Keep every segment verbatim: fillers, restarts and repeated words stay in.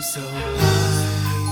so high.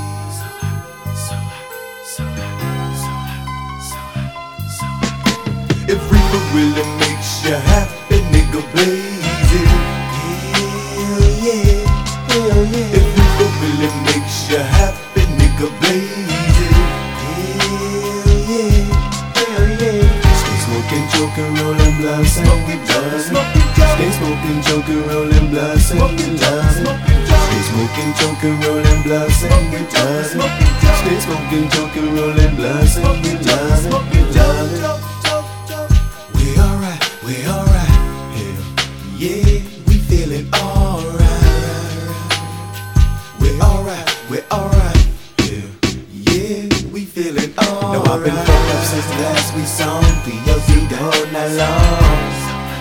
If reefer really makes you happy, nigga, blaze it. Hell yeah, hell yeah. If reefer really makes you happy, nigga, blaze it. Hell yeah, hell yeah. Stay smoking, joking, rolling blunts, and we love it. Stay smoking, joking, rolling blunts, and we love it. Stay smoking, joking, rolling blunts, and we love it. Stay smoking, joking, rolling blunts, and we love it. We love it. We alright, we alright. Hell yeah, we feeling alright. We alright, we alright. Hell yeah, we feeling alright. Now I've been fucked up since the last we saw P O D the whole night long.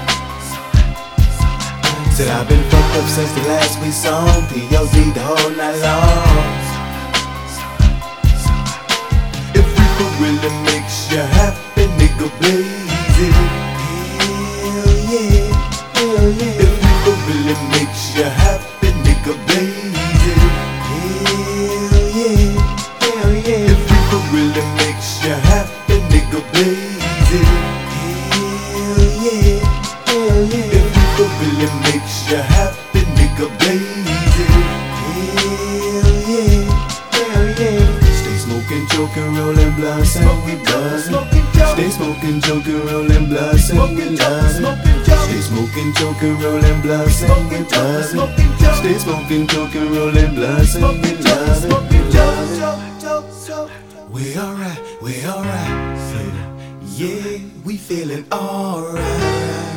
Said I've been fucked up since the last we saw P O D the whole night long. If reefer really makes you happy, nigga, blaze it. Hell yeah, hell yeah. If reefer really makes you happy, nigga, blaze it. Hell yeah, hell yeah. If reefer really makes you happy, nigga, blaze it. Hell yeah, hell yeah. If reefer really makes you happy, nigga, blaze it. Hell yeah, hell yeah. Stay smoking, joking, rolling blunts, and we buzz it. Stay smoking, joking, rolling blunts, and we love it. Stay smoking, joking, rolling blunts, and we buzz it. Stay smoking, joking, rolling blunts, and we love it. We love it. We alright, we alright. Yeah, we feeling alright.